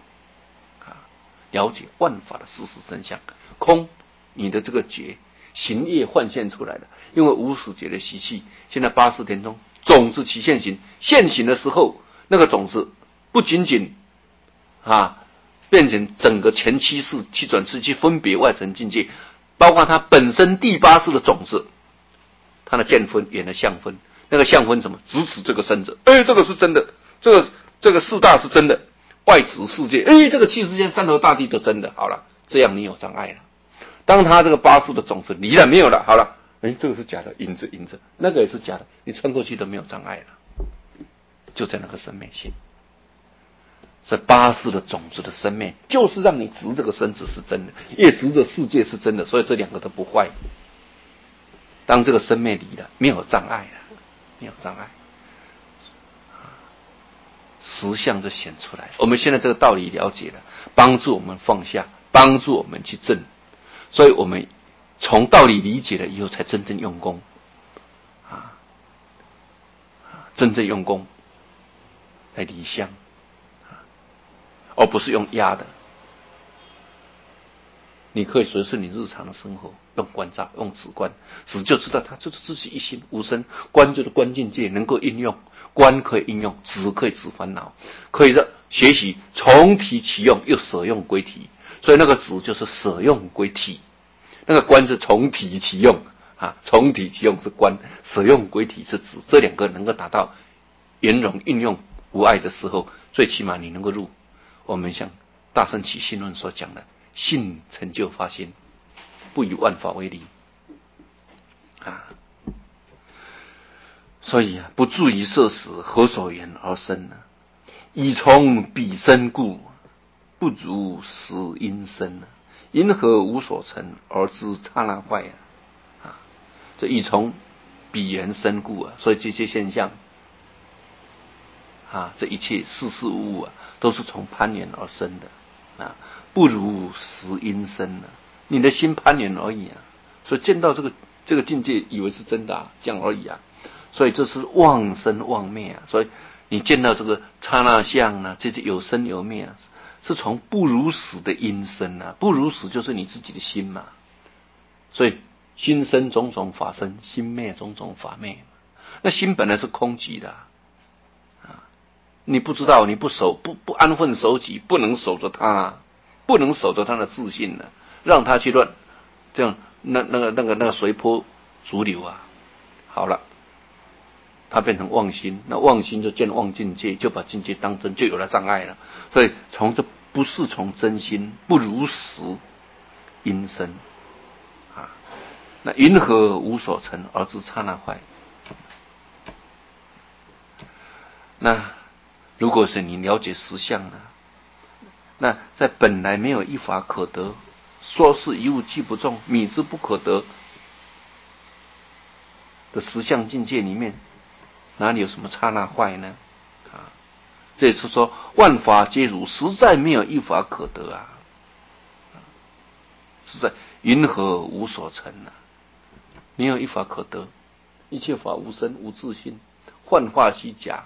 了解万法的事实真相。空，你的这个觉行业幻现出来了，因为无始劫的习气，现在84天中种子起现行，现行的时候，那个种子不仅仅变成整个前7世七转世去分别外层境界，包括它本身第8世的种子，它的见分缘的相分，那个相分什么？直指这个身子，这个是真的，这个四大是真的，外指世界，这个七世间山河大地都真的。好了，这样你有障碍了。当他这个8世的种子离了没有了，好了，这个是假的，影子，那个也是假的，你穿过去都没有障碍了，就在那个生灭性。这8世的种子的生灭，就是让你执这个身子是真的，也执着世界是真的，所以这两个都不坏。当这个生灭离了，没有障碍了，没有障碍，实相就显出来。我们现在这个道理了解了，帮助我们放下，帮助我们去证。所以我们从道理理解了以后，才真正用功真正用功来离相而不是用压的。你可以随顺你日常的生活，用观照，用止观，止就知道它就是自己一心无生。观就是观境界，能够应用，观可以应用，止可以止烦恼，可以学习从体起用，又舍用归体。所以那个止就是舍用归体，那个观是从体起用从体起用是观，舍用归体是止。这两个能够达到圆融运用无碍的时候，最起码你能够入我们像大乘起信论所讲的信成就发心，不以万法为离所以不住于色识，何所缘而生呢？以从彼生故，不如实因生因何无所成而知刹那坏这以从彼缘生故所以这些现象这一切事事物都是从攀缘而生的不如实因生你的心攀缘而已所以见到这个境界以为是真的这样而已所以这是妄生妄灭所以你见到这个刹那相这些有生有灭是从不如实的因生不如实就是你自己的心嘛，所以心生种种法生，心灭种种法灭。那心本来是空寂的你不知道，你不安分守己，不能守着它，不能守着它的自信让它去乱，这样那个随波逐流好了，它变成妄心，那妄心就见妄境界，就把境界当真，就有了障碍了。所以这不是从真心，不如实因生那云何无所成而知刹那坏？那如果是你了解实相那在本来没有一法可得，说是一物既不中，米之不可得的实相境界里面，哪里有什么刹那坏呢？这是说万法皆如，实在没有一法可得实在云何无所成没有一法可得，一切法无生无自性，幻化虚假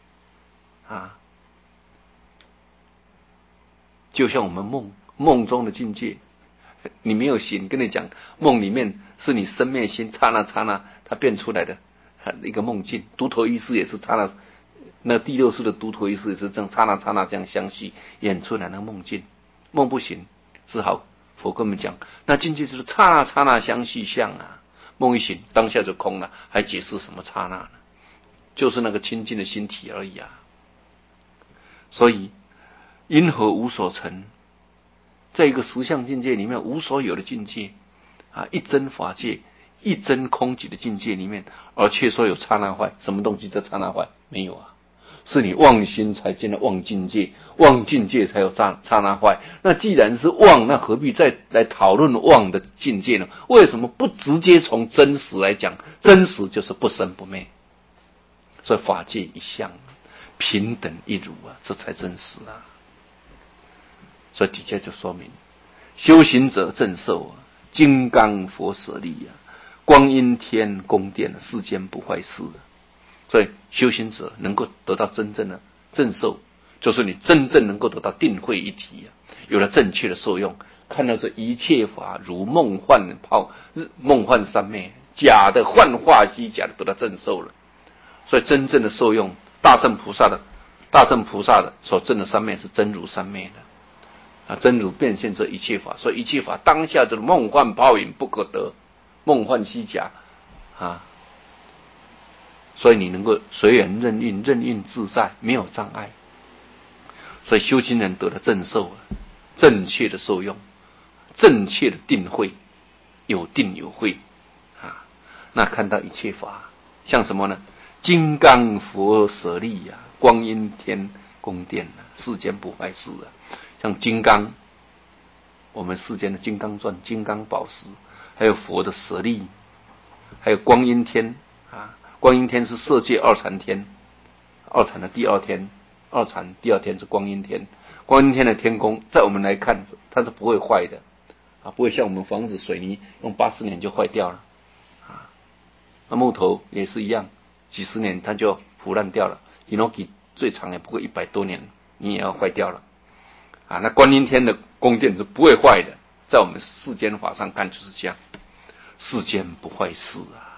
就像我们梦中的境界，你没有醒，跟你讲梦里面是你生灭心刹那它变出来的一个梦境，独头意识也是刹那，那第六识的独头意识也是这样刹那这样相续演出来的梦境，梦不醒，只好佛跟我们讲，那境界就是刹那相续相梦一醒，当下就空了，还解释什么刹那呢？就是那个清净的心体而已所以因何无所成，在一个实相境界里面，无所有的境界一真法界，一真空寂的境界里面，而却说有刹那坏，什么东西叫刹那坏？没有是你妄心才见到妄境界，妄境界才有刹那坏。那既然是妄，那何必再来讨论妄的境界呢？为什么不直接从真实来讲？真实就是不生不灭，所以法界一相，平等一如这才真实所以底下就说明，修行者正受金刚佛舍利光阴天宫殿，世间不坏事所以修行者能够得到真正的正受，就是你真正能够得到定慧一体有了正确的受用，看到这一切法如梦幻三昧，假的幻化虚假的得到正受了。所以真正的受用，大乘菩萨的所证的三昧是真如三昧的真如变现这一切法，所以一切法当下就是梦幻泡影不可得，梦幻虚假所以你能够随缘任运自在，没有障碍。所以修行人得了正受正确的受用，正确的定慧，有定有慧那看到一切法像什么呢？金刚佛舍利光阴天宫殿世间不坏事像金刚，我们世间的金刚钻、金刚宝石，还有佛的舍利，还有光阴天光阴天是色界二禅天，二禅的第二天，二禅第二天是光阴天。光阴天的天宫，在我们来看，它是不会坏的不会像我们房子水泥用80年就坏掉了那木头也是一样，几十年它就腐烂掉了。Hinoki 最长也不过100多年，你也要坏掉了那观音天的宫殿是不会坏的，在我们世间法上看就是这样，世间不坏事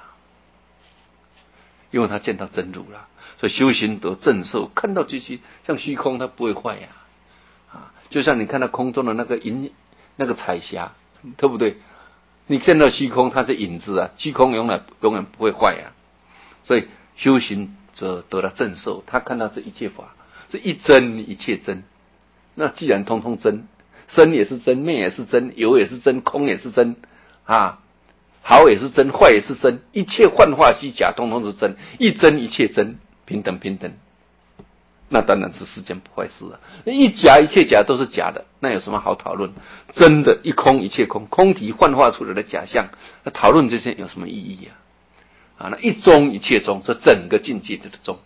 因为他见到真如了，所以修行得正受，看到这些像虚空，它不会坏就像你看到空中的那个彩霞，对不对？你见到虚空，它是影子虚空永远不会坏所以修行者得了正受，他看到这一切法是一真一切真。那既然通通真，生也是真，灭也是真，有也是真，空也是真好也是真，坏也是真，一切幻化虚假通通是真，一真一切真，平等平等，那当然是世间不坏事一假一切假都是假的，那有什么好讨论？真的一空一切空，空体幻化出来的假象，那讨论这些有什么意义那一中一切中，这整个境界就是中。